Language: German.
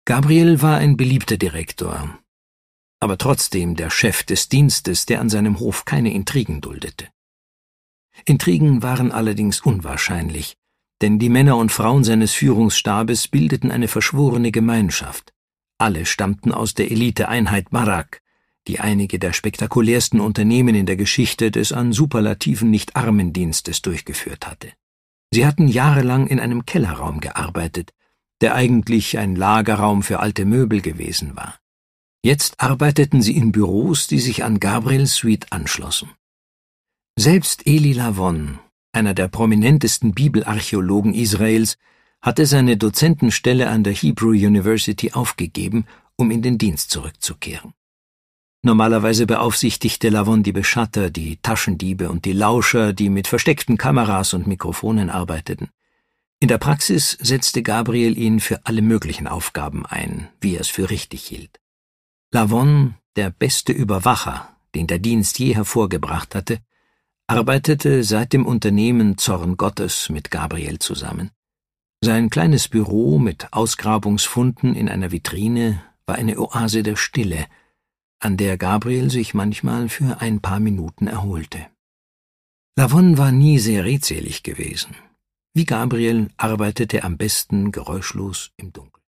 Gabriel war ein beliebter Direktor, aber trotzdem der Chef des Dienstes, der an seinem Hof keine Intrigen duldete. Intrigen waren allerdings unwahrscheinlich, denn die Männer und Frauen seines Führungsstabes bildeten eine verschworene Gemeinschaft. Alle stammten aus der Eliteeinheit Barak, die einige der spektakulärsten Unternehmen in der Geschichte des an Superlativen nicht armen Dienstes durchgeführt hatte. Sie hatten jahrelang in einem Kellerraum gearbeitet, der eigentlich ein Lagerraum für alte Möbel gewesen war. Jetzt arbeiteten sie in Büros, die sich an Gabriels Suite anschlossen. Selbst Eli Lavon, einer der prominentesten Bibelarchäologen Israels, hatte seine Dozentenstelle an der Hebrew University aufgegeben, um in den Dienst zurückzukehren. Normalerweise beaufsichtigte Lavon die Beschatter, die Taschendiebe und die Lauscher, die mit versteckten Kameras und Mikrofonen arbeiteten. In der Praxis setzte Gabriel ihn für alle möglichen Aufgaben ein, wie er es für richtig hielt. Lavon, der beste Überwacher, den der Dienst je hervorgebracht hatte, arbeitete seit dem Unternehmen Zorn Gottes mit Gabriel zusammen. Sein kleines Büro mit Ausgrabungsfunden in einer Vitrine war eine Oase der Stille, an der Gabriel sich manchmal für ein paar Minuten erholte. Lavon war nie sehr redselig gewesen. Wie Gabriel arbeitete er am besten geräuschlos im Dunkeln.